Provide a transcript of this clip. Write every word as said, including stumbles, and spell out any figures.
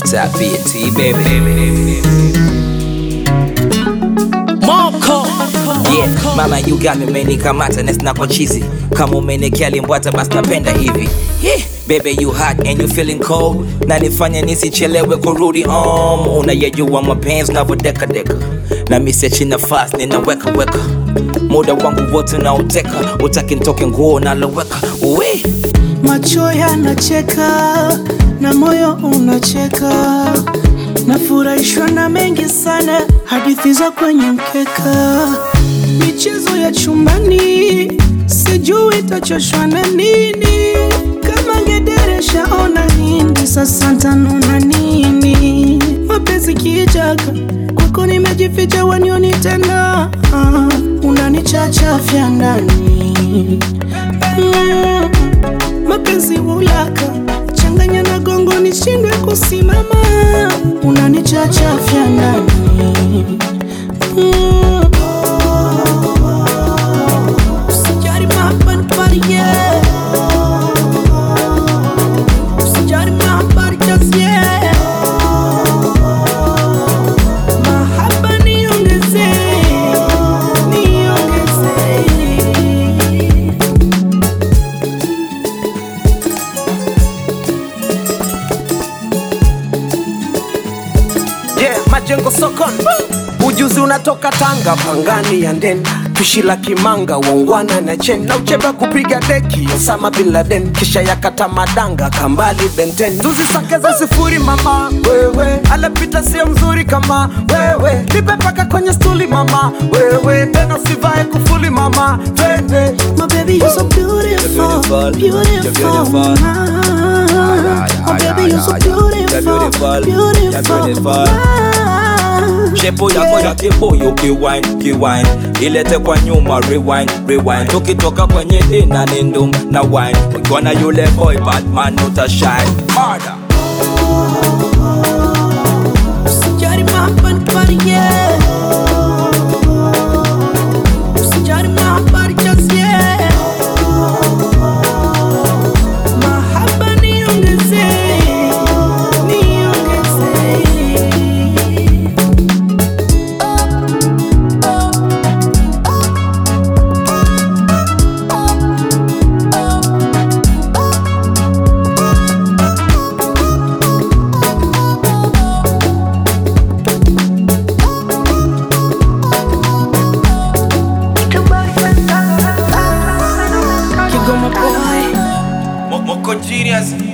Rooftop B T, baby. Moko. Yeah, mama you got me umenikamata na sina kwa chizi. Kama umenekea limbwata basi napenda hivi. Yeah, baby you hot and you feeling cold. Na nifanya nisichelewe kurudi home. Unayejua mapenzi unavodeka deka. Na misi china fast ninaweka weka. Muda wangu wote unauteka. Utaki nitoke nguo naloweka. Uwe macho yanacheka na moyo unacheka, nafurahishwa na mengi sana, hadithi za kwenye mkeka, michezo ya chumbani, sijui itachoshwa na nini, kama ngederesha ona hindi, sasa ntanuna nini, mapenzi kichaka, kwako nimejificha wanioni tena, uh, unanichachafya ndani, mm. Mapenzi ulaka, changanya na gongo nishindwe kusimama, unanichachafya ndani, mm. Usijali mahaba nipari yeah, usijali mahaba just yeah, mahaba niongeze, niongeze. Majengo sokon, ujuzi unatoka Tanga, Pangani ya ndeni, tushila kimanga, wongwana na chen, na ucheba kupiga deki, Osama Bin Laden, kisha yakata madanga, Kambali Benten, tuzi sake za sifuri mama, wewe, alepita siya mzuri kama, wewe, nipe paka kwenye stuli mama, wewe, tena sivae kufuli mama, twende. My baby you're so beautiful, beautiful, beautiful. My baby you're so beautiful, beautiful, beautiful. Shepo yako ya kipo yu kiwine, kiwine ilete kwa nyuma, rewind, rewind tukitoka kwenye dina ni ndum na wine. Ukiwa na yule boy Batman utashine harder. Usijali mahaba nipari yeah, usijali mahaba just yeah, mahaba niongeze, niongeze. Moko genius.